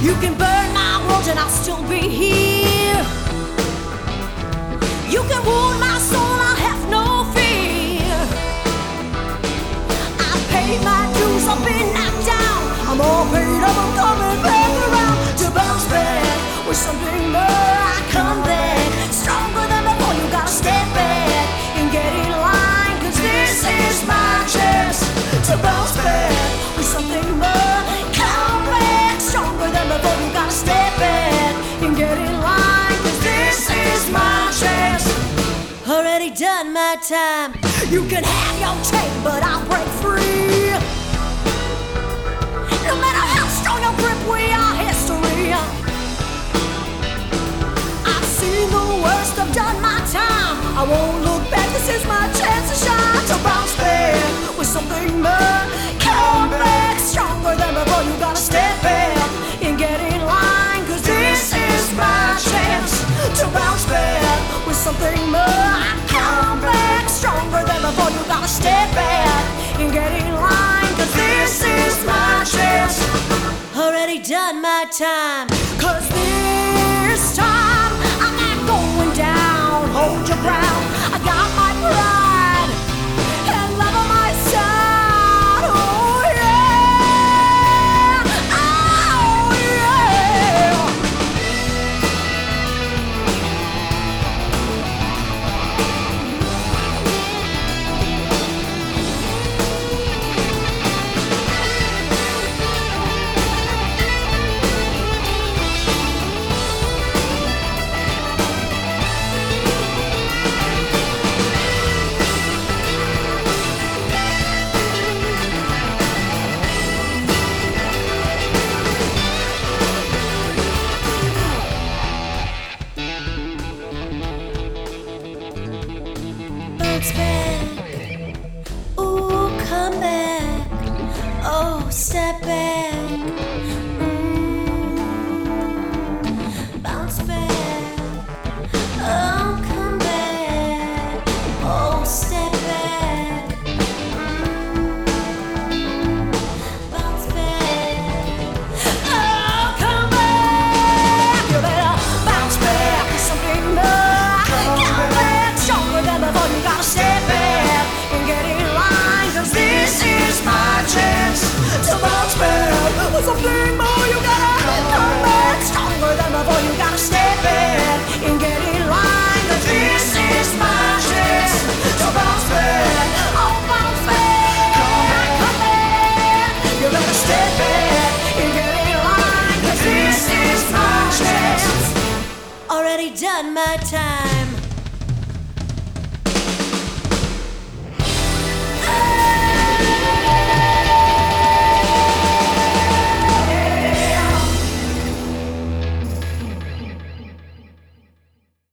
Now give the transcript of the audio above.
You can burn my world and I'll still be here. You can wound my soul, I'll have no fear. I paid my dues, I've been knocked down. I'm all paid up, I'm coming back around to bounce back with something more. I come back stronger than before. You gotta step back and get in line, 'cause this is my chance to bounce back with something more. Come back stronger than before. You gotta step back and get in line, 'cause this is my chance. Already done my time. You can have your take, but I'll break free. No matter how strong your grip, we are history. I've seen the worst, I've done my time. I won't look back, this is my chance to shine. To bounce back with something more. Come back stronger than before. You gotta step back and get in line, 'cause this is my chance to bounce back with something more. Come back stronger than before. You gotta step back and get in line, 'cause this is my chance. Already done my time, 'cause this time I'm not going down. Hold your ground, I got my pride and love on my side. Oh yeah, oh yeah. Bounce back, ooh, come back, oh, step back.